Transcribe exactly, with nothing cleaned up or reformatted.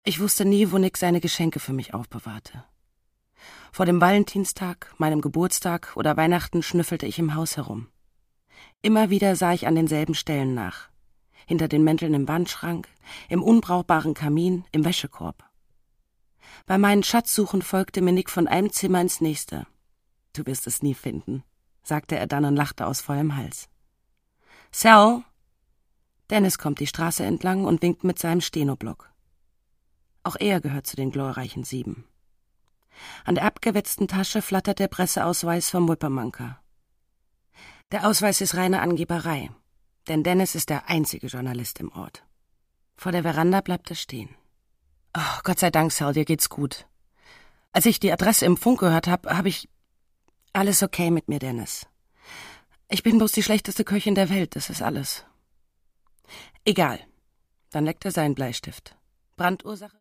Ich wusste nie, wo Nick seine Geschenke für mich aufbewahrte. Vor dem Valentinstag, meinem Geburtstag oder Weihnachten schnüffelte ich im Haus herum. Immer wieder sah ich an denselben Stellen nach. Hinter den Mänteln im Wandschrank, im unbrauchbaren Kamin, im Wäschekorb. Bei meinen Schatzsuchen folgte mir Nick von einem Zimmer ins nächste. »Du wirst es nie finden«, sagte er dann und lachte aus vollem Hals. »Sal!« Dennis kommt die Straße entlang und winkt mit seinem Stenoblock. Auch er gehört zu den glorreichen Sieben. An der abgewetzten Tasche flattert der Presseausweis vom Whippermanker. Der Ausweis ist reine Angeberei, denn Dennis ist der einzige Journalist im Ort. Vor der Veranda bleibt er stehen. »Oh, Gott sei Dank, Sal, dir geht's gut. Als ich die Adresse im Funk gehört habe, habe ich... Alles okay mit mir, Dennis. Ich bin bloß die schlechteste Köchin der Welt, das ist alles.« »Egal.« Dann leckt er seinen Bleistift. »Brandursache?«